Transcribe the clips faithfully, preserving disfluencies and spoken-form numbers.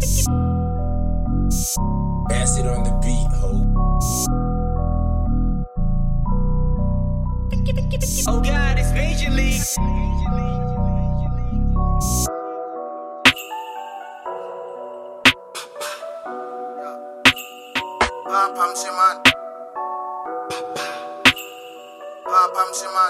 Acid on the beat, ho. Oh God, it's Major League. Papam Shiman. Papam Shiman.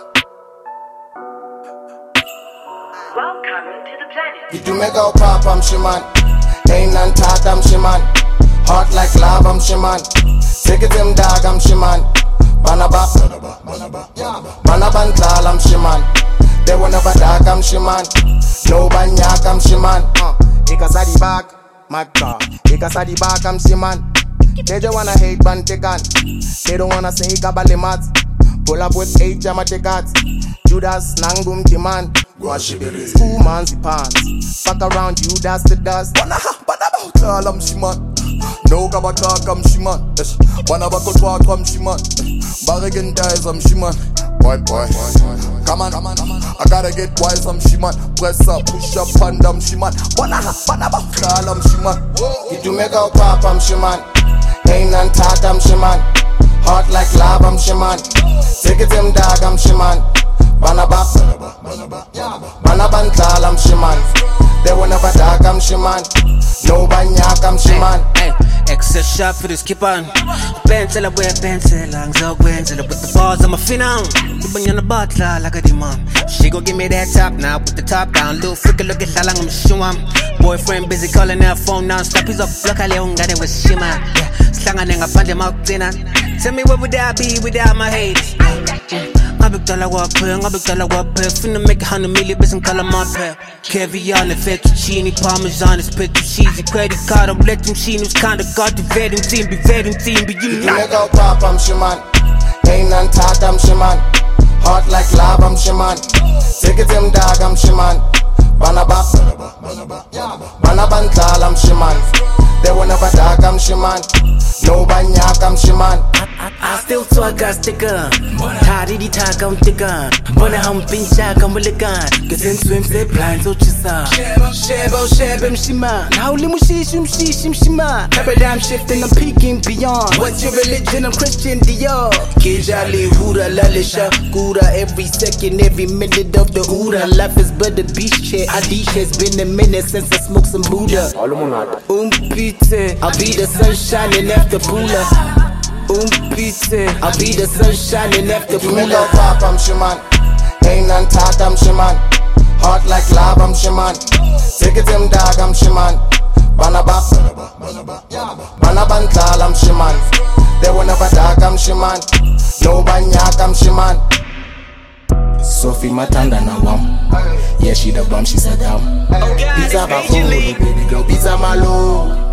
Welcome to the planet. Itu mega papam Shiman. Ain't none tatam Shiman. Hot like lava, I'm Shiman. Take it him dog, I'm Shiman. Banaba, banaba, banaba, banaban klal, I'm Shiman. They will never dark, I'm Shiman. No banyak, I'm Shiman. Ika sa di back, magka. Ika sa di back, I'm Shiman. They just wanna hate bantikan. They don't wanna say kabalimat. Pull up with eight jamatikats. Judas nangum timan. Two man's pants. Fuck around you, dust to dust. Wanaha, banaba, klal, I'm Shiman. No kabaka kam Shiman. Wanna bakol kwa kam Shiman. Barrigan dies, I'm Shiman. Boy, boy, come on, come on, I gotta get wise, I'm Shiman. Press up, push up, and I'm Shiman. Wanaha, banaba, klal, I'm Shiman. Itu mega pop, I'm Shiman. Ain't none tat, I'm Shiman. Hot like lava, I'm Shiman. Take it him dog, I'm Shiman. Banaba, banaban klal, I'm Shiman. They will never dark, I'm Shiman. No banyak, I'm Shiman. Extra shot for this keep on. Pencil away, pencil, lungs up, pencil with the balls on my fin on. The banana butler like a demon. She gon' give me that top now, put the top down. Little freaking look at how long I'm showing. Boyfriend busy calling that phone non-stop. He's up, look at Leon, got it with Shima. Yeah, slang and I find him out dinner. Tell me what would I be without my haters? I big dollar what pay, I big dollar what pay. Finna make a hundred million, bitch, and call them my pay. Caviar, the fettuccine, parmesan, it's pretty cheesy. Credit card, I'm let them see who's kinda got the vetting team, be vetting team, be you know. Mega pop, I'm Shiman. Ain't none tat, I'm Shiman. Hot like lava, I'm Shiman. Take it him dog, I'm Shiman. Banaba, banaban klal, I'm Shiman. They will never dark, I'm Shiman. No banyak, I'm Shiman. I still talk, I stick on. Tadi talk, I'm thick on. Wanna hum pinch, I'm with a gun. Cause in swim, say blind, so chisa. Shebo, shebo, shebo, shima. Now, limu shishim, shishim, shima. Every damn shifting, I'm peaking beyond. What's your religion? I'm Christian Dior. Kijali, Hura, Lalisha, Gura. Every second, every minute of the Hura. Life is but a beach chair. Adisha, it's been a minute since I smoked some Buddha. Um, pizza. I'll be the sun shining after Pula. Um, pizza. I'll be the sun shining after You make Pula. a pop, I'm Shiman. Ain't none tat, I'm Shiman. Hot like lava, I'm Shiman. Take it him dog, I'm Shiman. Banaba, banaban klal, I'm Shiman. They will never dark, I'm Shiman. No banyak, I'm Shiman. Sophie Matanda na wam. Yeah, she the bomb, she said down. Pizza Bako, baby girl, pizza malo.